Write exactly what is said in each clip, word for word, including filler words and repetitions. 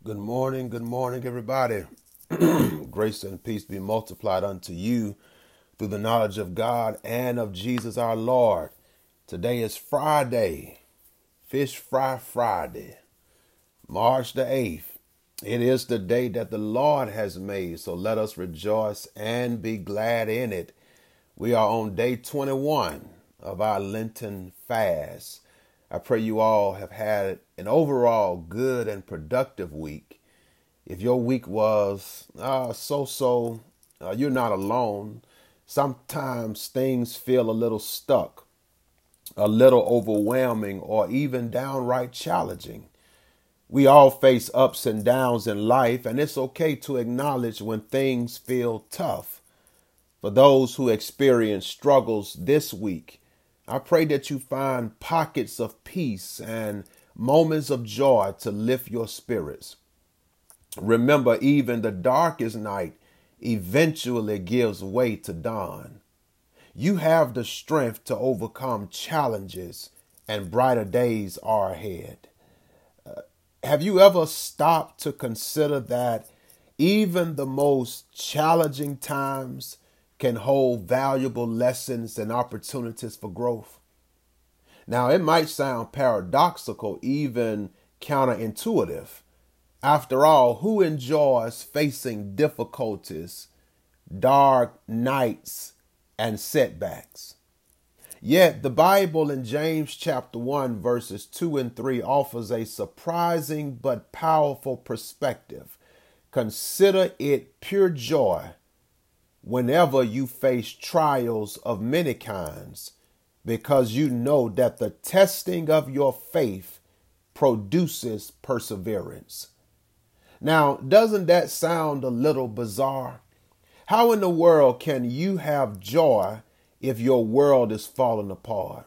Good morning, good morning, everybody. Grace and peace be multiplied unto you through the knowledge of God and of Jesus our Lord. Today is Friday, Fish Fry Friday, March the eighth. It is the day that the Lord has made, so let us rejoice and be glad in it. We are on day twenty-one of our Lenten fast. I pray you all have had an overall good and productive week. If your week was uh, so-so, uh, you're not alone. Sometimes things feel a little stuck, a little overwhelming, or even downright challenging. We all face ups and downs in life, and it's okay to acknowledge when things feel tough. For those who experience struggles this week, I pray that you find pockets of peace and moments of joy to lift your spirits. Remember, even the darkest night eventually gives way to dawn. You have the strength to overcome challenges, and brighter days are ahead. Uh, have you ever stopped to consider that even the most challenging times can hold valuable lessons and opportunities for growth? Now, it might sound paradoxical, even counterintuitive. After all, who enjoys facing difficulties, dark nights, and setbacks? Yet the Bible in James chapter one, verses two and three offers a surprising but powerful perspective. Consider it pure joy whenever you face trials of many kinds, because you know that the testing of your faith produces perseverance. Now, doesn't that sound a little bizarre? How in the world can you have joy if your world is falling apart?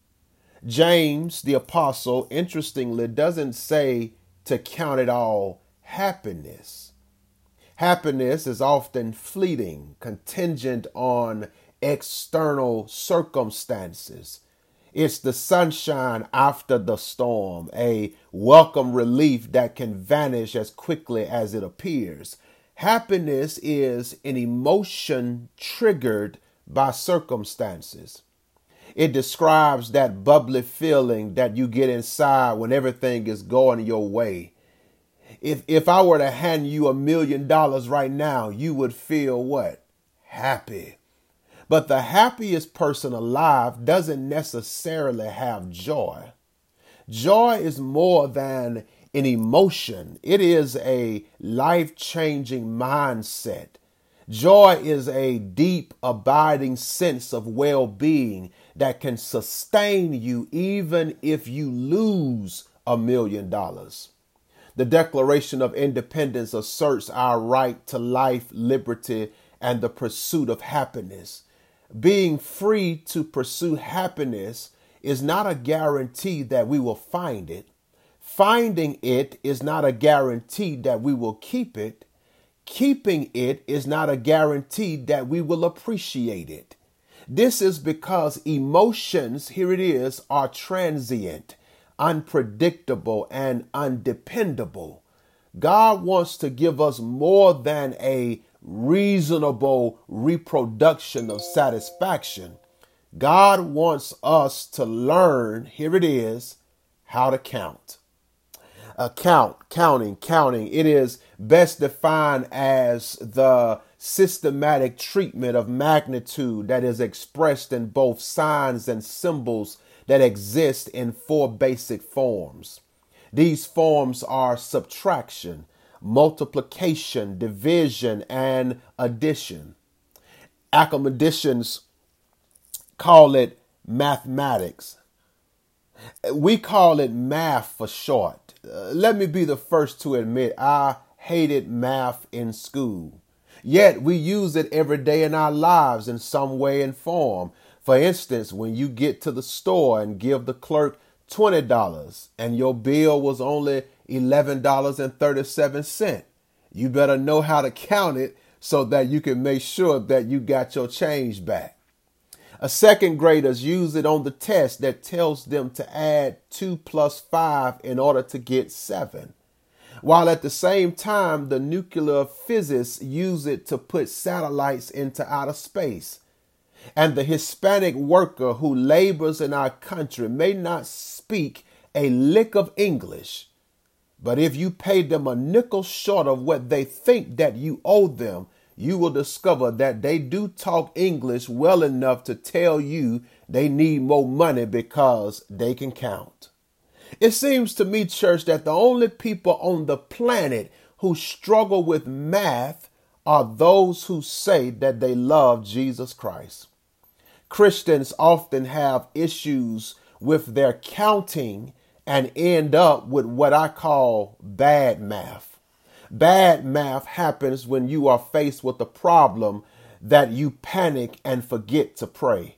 James, the apostle, interestingly, doesn't say to count it all happiness. Happiness is often fleeting, contingent on external circumstances. It's the sunshine after the storm, a welcome relief that can vanish as quickly as it appears. Happiness is an emotion triggered by circumstances. It describes that bubbly feeling that you get inside when everything is going your way. If if I were to hand you a million dollars right now, you would feel what? Happy. But the happiest person alive doesn't necessarily have joy. Joy is more than an emotion. It is a life-changing mindset. Joy is a deep, abiding sense of well-being that can sustain you even if you lose a million dollars. The Declaration of Independence asserts our right to life, liberty, and the pursuit of happiness. Being free to pursue happiness is not a guarantee that we will find it. Finding it is not a guarantee that we will keep it. Keeping it is not a guarantee that we will appreciate it. This is because emotions, here it is, are transient, unpredictable, and undependable. God wants to give us more than a reasonable reproduction of satisfaction. God wants us to learn, here it is, how to count. Uh, count, counting, counting. It is best defined as the systematic treatment of magnitude that is expressed in both signs and symbols that exist in four basic forms. These forms are subtraction, multiplication, division, and addition. Academicians call it mathematics. We call it math for short. Uh, let me be the first to admit I hated math in school. Yet we use it every day in our lives in some way and form. For instance, when you get to the store and give the clerk twenty dollars and your bill was only eleven dollars and thirty-seven cents. You better know how to count it so that you can make sure that you got your change back. A second graders use it on the test that tells them to add two plus five in order to get seven. while at the same time the nuclear physicists use it to put satellites into outer space. And the Hispanic worker who labors in our country may not speak a lick of English, but if you pay them a nickel short of what they think that you owe them, you will discover that they do talk English well enough to tell you they need more money because they can count. It seems to me, church, that the only people on the planet who struggle with math are those who say that they love Jesus Christ. Christians often have issues with their counting and end up with what I call bad math. Bad math happens when you are faced with a problem that you panic and forget to pray.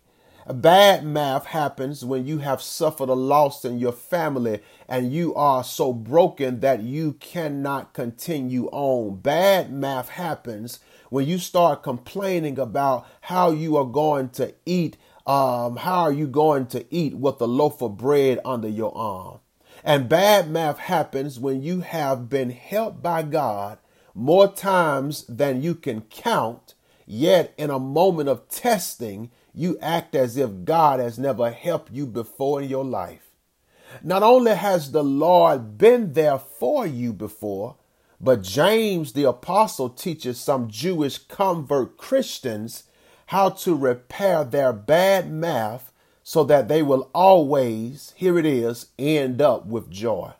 Bad math happens when you have suffered a loss in your family and you are so broken that you cannot continue on. Bad math happens when you start complaining about how you are going to eat. Um, how are you going to eat with a loaf of bread under your arm? And bad math happens when you have been helped by God more times than you can count, yet in a moment of testing, you act as if God has never helped you before in your life. Not only has the Lord been there for you before, but James the apostle teaches some Jewish convert Christians how to repair their bad math so that they will always, here it is, end up with joy.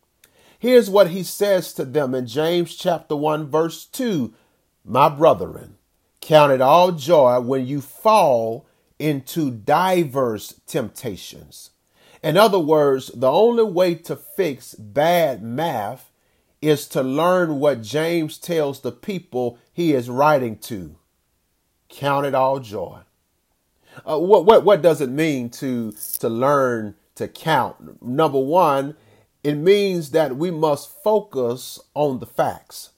Here's what he says to them in James chapter one, verse two. My brethren, count it all joy when you fall into diverse temptations. In other words, the only way to fix bad math is to learn what James tells the people he is writing to. Count it all joy. Uh, what, what, what does it mean to, to learn to count? Number one, it means that we must focus on the facts.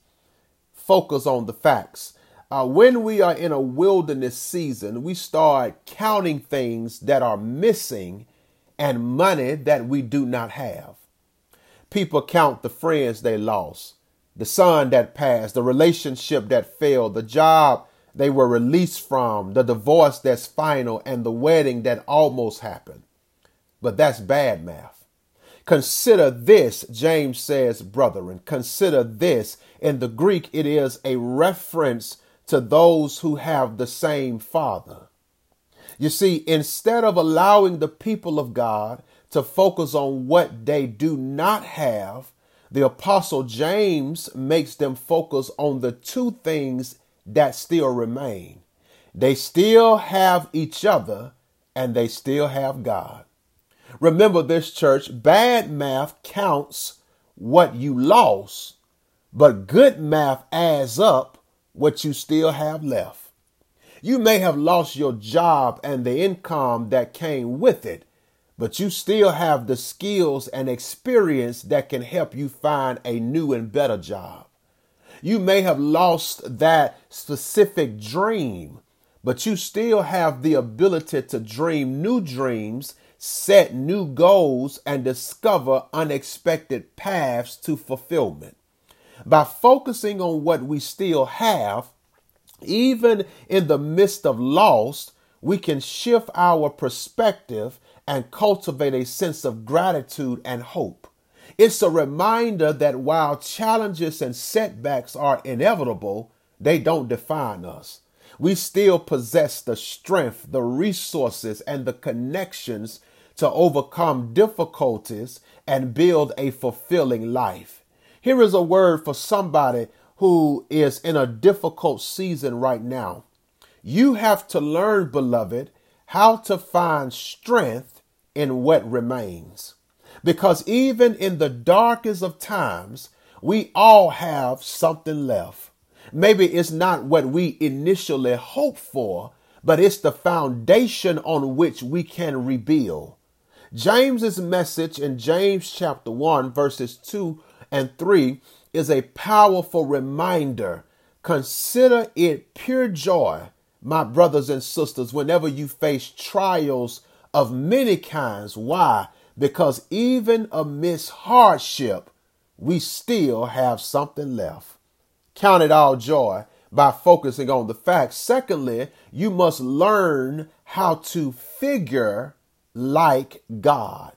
Focus on the facts. Uh, when we are in a wilderness season, we start counting things that are missing and money that we do not have. People count the friends they lost, the son that passed, the relationship that failed, the job they were released from, the divorce that's final, and the wedding that almost happened. But that's bad math. Consider this, James says, brethren, consider this. In the Greek, it is a reference to those who have the same Father. You see, instead of allowing the people of God to focus on what they do not have, the Apostle James makes them focus on the two things that still remain. They still have each other and they still have God. Remember this, church, bad math counts what you lost, but good math adds up what you still have left. You may have lost your job and the income that came with it, but you still have the skills and experience that can help you find a new and better job. You may have lost that specific dream, but you still have the ability to dream new dreams, set new goals, and discover unexpected paths to fulfillment. By focusing on what we still have, even in the midst of loss, we can shift our perspective and cultivate a sense of gratitude and hope. It's a reminder that while challenges and setbacks are inevitable, they don't define us. We still possess the strength, the resources, and the connections to overcome difficulties and build a fulfilling life. Here is a word for somebody who is in a difficult season right now. You have to learn, beloved, how to find strength in what remains. Because even in the darkest of times, we all have something left. Maybe it's not what we initially hoped for, but it's the foundation on which we can rebuild. James's message in James chapter one, verses two and three is a powerful reminder. Consider it pure joy, my brothers and sisters, whenever you face trials of many kinds. Why? Because even amidst hardship, we still have something left. Count it all joy by focusing on the facts. Secondly, you must learn how to figure like God.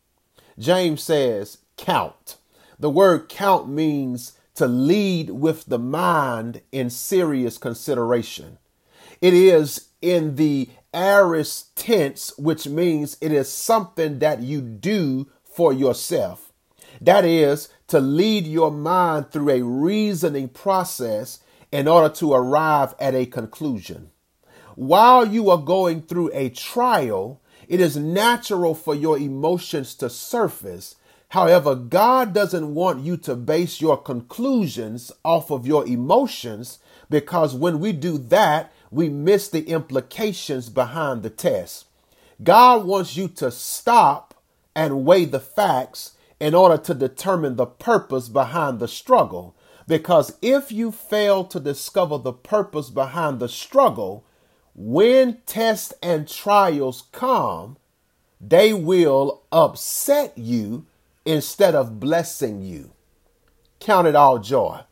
James says, count. The word count means to lead with the mind in serious consideration. It is in the aorist tense, which means it is something that you do for yourself. That is to lead your mind through a reasoning process in order to arrive at a conclusion. While you are going through a trial, it is natural for your emotions to surface. However, God doesn't want you to base your conclusions off of your emotions, because when we do that, we miss the implications behind the test. God wants you to stop and weigh the facts in order to determine the purpose behind the struggle. Because if you fail to discover the purpose behind the struggle, when tests and trials come, they will upset you instead of blessing you. Count it all joy.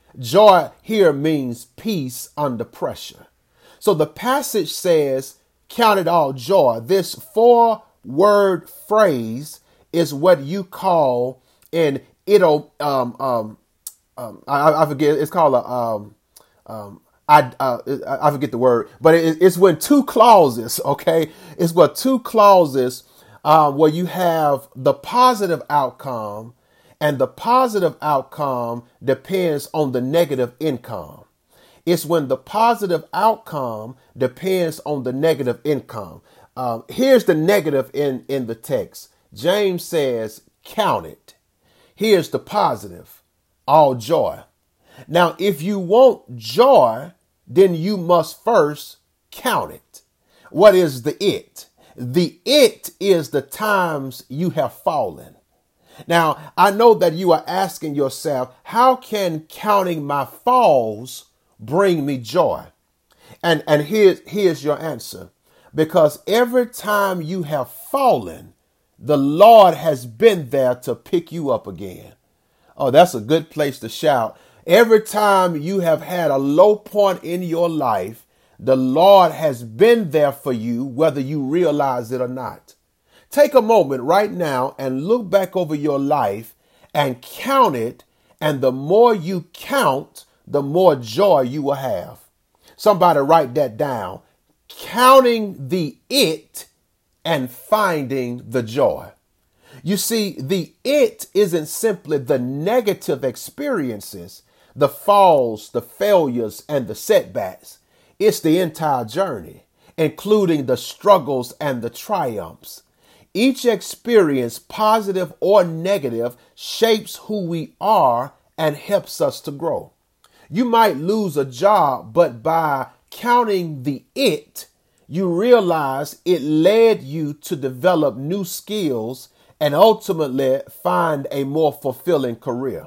Joy here means peace under pressure. So the passage says, count it all joy. This four word phrase is what you call in it'll, um, um, um, I, I forget, it's called a, um, um, I, uh, I forget the word, but it, it's when two clauses, okay, it's what two clauses, uh, where you have the positive outcome, and the positive outcome depends on the negative income. It's when the positive outcome depends on the negative income. Um, here's the negative in, in the text. James says, count it. Here's the positive, all joy. Now, if you want joy, then you must first count it. What is the it? The it is the times you have fallen. Now, I know that you are asking yourself, how can counting my falls bring me joy? And, and here's, here's your answer. Because every time you have fallen, the Lord has been there to pick you up again. Oh, that's a good place to shout. Every time you have had a low point in your life, the Lord has been there for you, whether you realize it or not. Take a moment right now and look back over your life and count it. And the more you count, the more joy you will have. Somebody write that down. Counting the it and finding the joy. You see, the it isn't simply the negative experiences, the falls, the failures, and the setbacks. It's the entire journey, including the struggles and the triumphs. Each experience, positive or negative, shapes who we are and helps us to grow. You might lose a job, but by counting the it, you realize it led you to develop new skills and ultimately find a more fulfilling career.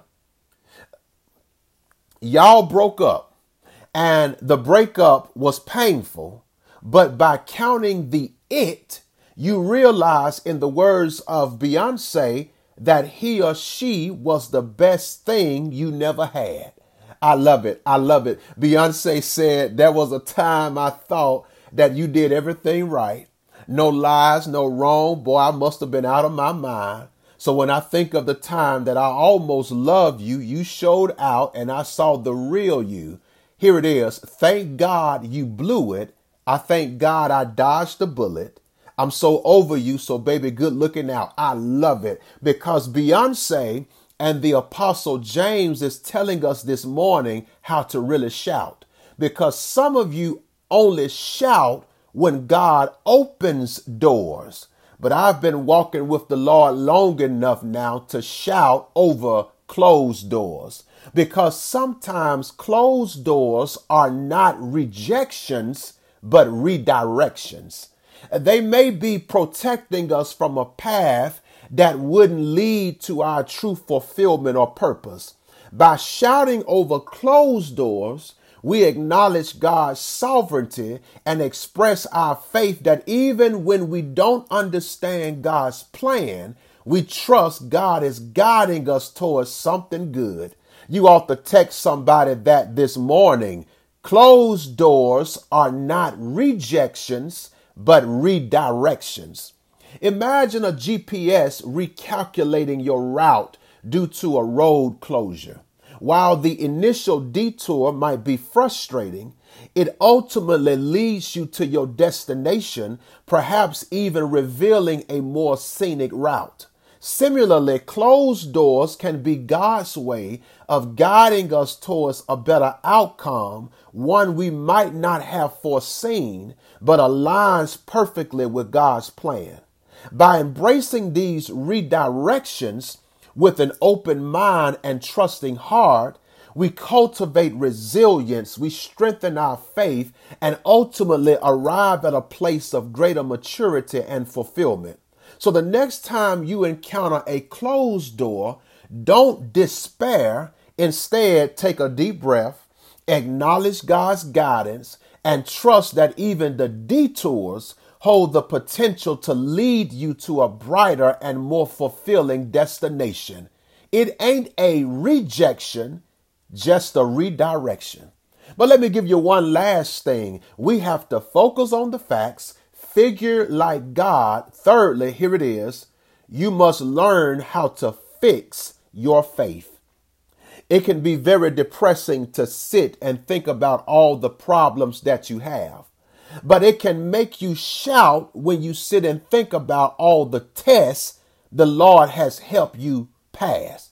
Y'all broke up, and the breakup was painful, but by counting the it, you realize, in the words of Beyonce, that he or she was the best thing you never had. I love it. I love it. Beyonce said, there was a time I thought that you did everything right. No lies, no wrong. Boy, I must have been out of my mind. So when I think of the time that I almost loved you, you showed out and I saw the real you. Here it is. Thank God you blew it. I thank God I dodged the bullet. I'm so over you. So baby, good looking out. I love it because Beyonce and the Apostle James is telling us this morning how to really shout, because some of you only shout when God opens doors. But I've been walking with the Lord long enough now to shout over closed doors, because sometimes closed doors are not rejections, but redirections. They may be protecting us from a path that wouldn't lead to our true fulfillment or purpose. By shouting over closed doors, we acknowledge God's sovereignty and express our faith that even when we don't understand God's plan, We trust God is guiding us towards something good. You ought to text somebody that this morning. Closed doors are not rejections, but redirections. Imagine a G P S recalculating your route due to a road closure. While the initial detour might be frustrating, it ultimately leads you to your destination, perhaps even revealing a more scenic route. Similarly, closed doors can be God's way of guiding us towards a better outcome, one we might not have foreseen, but aligns perfectly with God's plan. By embracing these redirections with an open mind and trusting heart, we cultivate resilience, we strengthen our faith, and ultimately arrive at a place of greater maturity and fulfillment. So the next time you encounter a closed door, don't despair. Instead, take a deep breath, acknowledge God's guidance, and trust that even the detours hold the potential to lead you to a brighter and more fulfilling destination. It ain't a rejection, just a redirection. But let me give you one last thing. We have to focus on the facts, figure like God. Thirdly, here it is. You must learn how to fix your faith. It can be very depressing to sit and think about all the problems that you have. But it can make you shout when you sit and think about all the tests the Lord has helped you pass.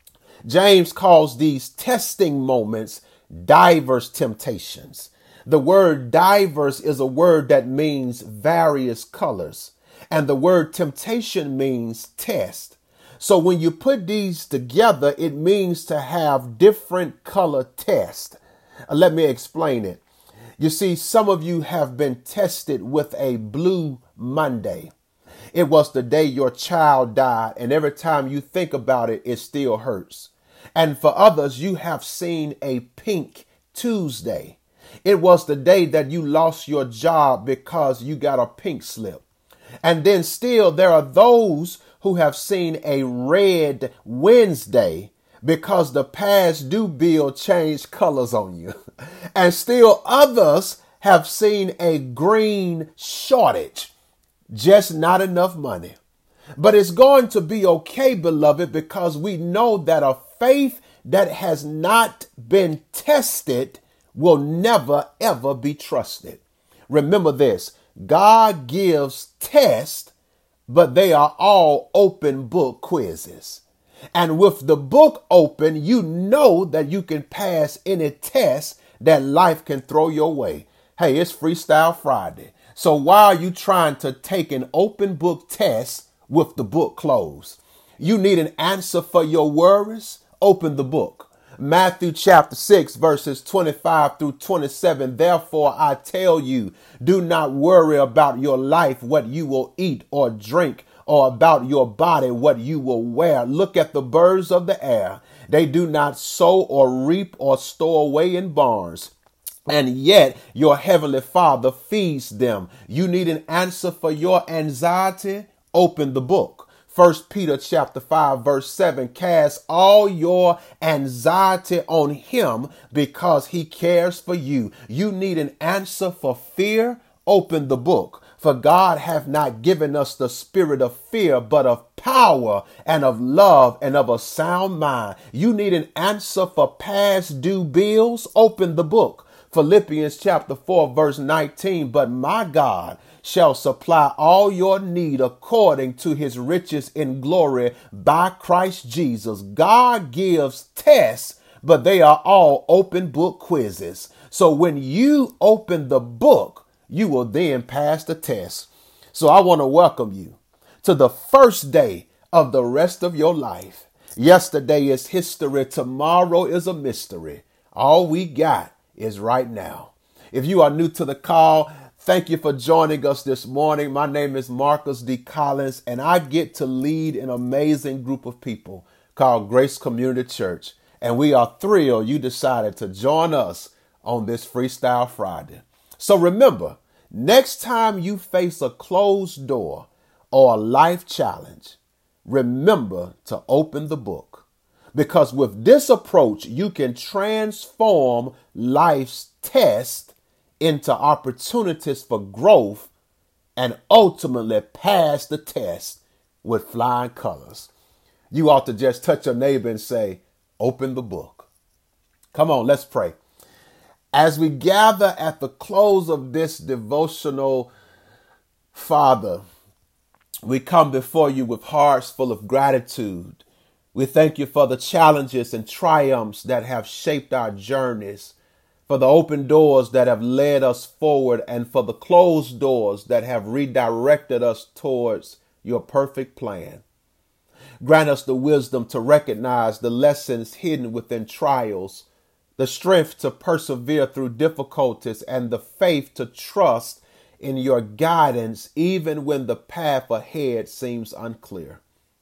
James calls these testing moments diverse temptations. The word diverse is a word that means various colors, and the word temptation means test. So when you put these together, it means to have different color tests. Let me explain it. You see, some of you have been tested with a blue Monday. It was the day your child died, and every time you think about it, it still hurts. And for others, you have seen a pink Tuesday. It was the day that you lost your job because you got a pink slip. And then still there are those who have seen a red Wednesday because the past due bill changed colors on you. And still others have seen a green shortage, just not enough money. But it's going to be okay, beloved, because we know that a faith that has not been tested will never, ever be trusted. Remember this, God gives tests, but they are all open book quizzes. And with the book open, you know that you can pass any test that life can throw your way. Hey, it's Freestyle Friday. So why are you trying to take an open book test with the book closed? You need an answer for your worries? Open the book. Matthew chapter six, verses twenty-five through twenty-seven. Therefore, I tell you, do not worry about your life, what you will eat or drink, or about your body, what you will wear. Look at the birds of the air. They do not sow or reap or store away in barns, and yet your heavenly Father feeds them. You need an answer for your anxiety? Open the book. First Peter chapter five, verse seven, cast all your anxiety on him because he cares for you. You need an answer for fear? Open the book. For God hath not given us the spirit of fear, but of power and of love and of a sound mind. You need an answer for past due bills? Open the book. Philippians chapter four, verse nineteen, but my God shall supply all your need according to his riches in glory by Christ Jesus. God gives tests, but they are all open book quizzes. So when you open the book, you will then pass the test. So I want to welcome you to the first day of the rest of your life. Yesterday is history. Tomorrow is a mystery. All we got is right now. If you are new to the call, thank you for joining us this morning. My name is Marcus D. Collins, and I get to lead an amazing group of people called Grace Community Church. And we are thrilled you decided to join us on this Freestyle Friday. So remember, next time you face a closed door or a life challenge, remember to open the book. Because with this approach, you can transform life's test into opportunities for growth and ultimately pass the test with flying colors. You ought to just touch your neighbor and say, open the book. Come on, let's pray. As we gather at the close of this devotional, Father, we come before you with hearts full of gratitude. We thank you for the challenges and triumphs that have shaped our journeys, for the open doors that have led us forward, and for the closed doors that have redirected us towards your perfect plan. Grant us the wisdom to recognize the lessons hidden within trials, the strength to persevere through difficulties, and the faith to trust in your guidance even when the path ahead seems unclear.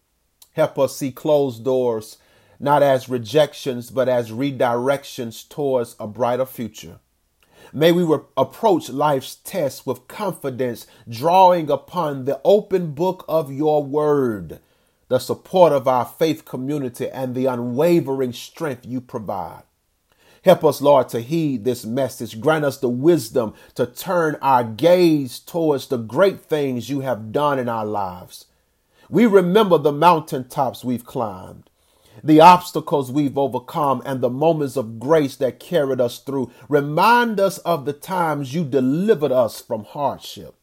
Help us see closed doors not as rejections, but as redirections towards a brighter future. May we re- approach life's tests with confidence, drawing upon the open book of your word, the support of our faith community, and the unwavering strength you provide. Help us, Lord, to heed this message. Grant us the wisdom to turn our gaze towards the great things you have done in our lives. We remember the mountaintops we've climbed, the obstacles we've overcome, and the moments of grace that carried us through. Remind us of the times you delivered us from hardship.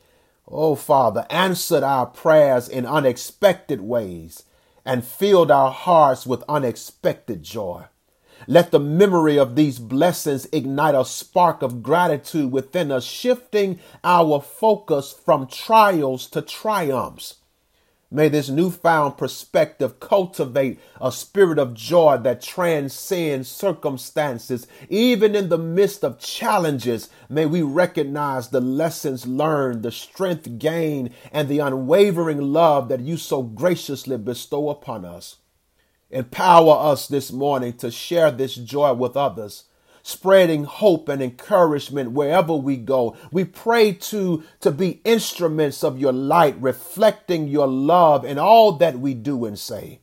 Oh, Father, answered our prayers in unexpected ways and filled our hearts with unexpected joy. Let the memory of these blessings ignite a spark of gratitude within us, shifting our focus from trials to triumphs. May this newfound perspective cultivate a spirit of joy that transcends circumstances. Even in the midst of challenges, may we recognize the lessons learned, the strength gained, and the unwavering love that you so graciously bestow upon us. Empower us this morning to share this joy with others, spreading hope and encouragement wherever we go. We pray to, to be instruments of your light, reflecting your love in all that we do and say.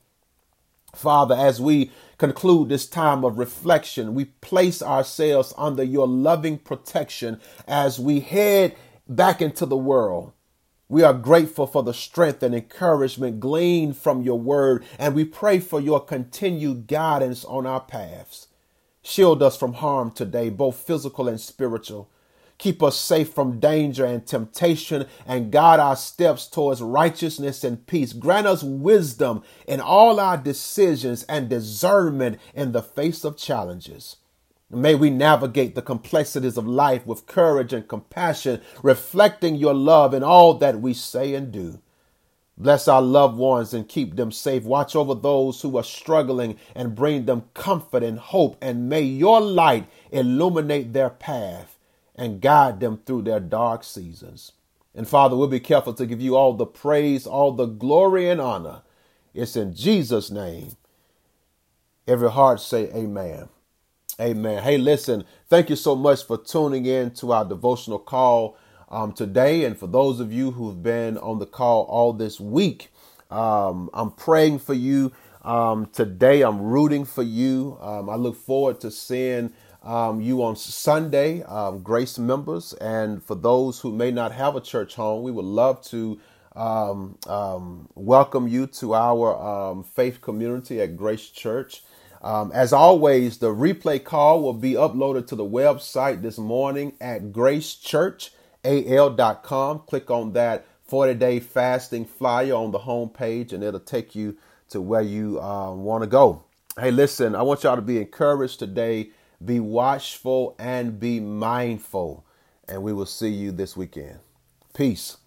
Father, as we conclude this time of reflection, we place ourselves under your loving protection as we head back into the world. We are grateful for the strength and encouragement gleaned from your word, and we pray for your continued guidance on our paths. Shield us from harm today, both physical and spiritual. Keep us safe from danger and temptation, and guide our steps towards righteousness and peace. Grant us wisdom in all our decisions and discernment in the face of challenges. May we navigate the complexities of life with courage and compassion, reflecting your love in all that we say and do. Bless our loved ones and keep them safe. Watch over those who are struggling and bring them comfort and hope. And may your light illuminate their path and guide them through their dark seasons. And Father, we'll be careful to give you all the praise, all the glory and honor. It's in Jesus' name. Every heart say amen. Amen. Hey, listen, thank you so much for tuning in to our devotional call um, today. And for those of you who've been on the call all this week, um, I'm praying for you um, today. I'm rooting for you. Um, I look forward to seeing um, you on Sunday, um, Grace members. And for those who may not have a church home, we would love to um, um, welcome you to our um, faith community at Grace Church. Um, as always, the replay call will be uploaded to the website this morning at grace church a l dot com. Click on that forty-day fasting flyer on the homepage, and it'll take you to where you uh, want to go. Hey, listen, I want y'all to be encouraged today. Be watchful and be mindful, and we will see you this weekend. Peace.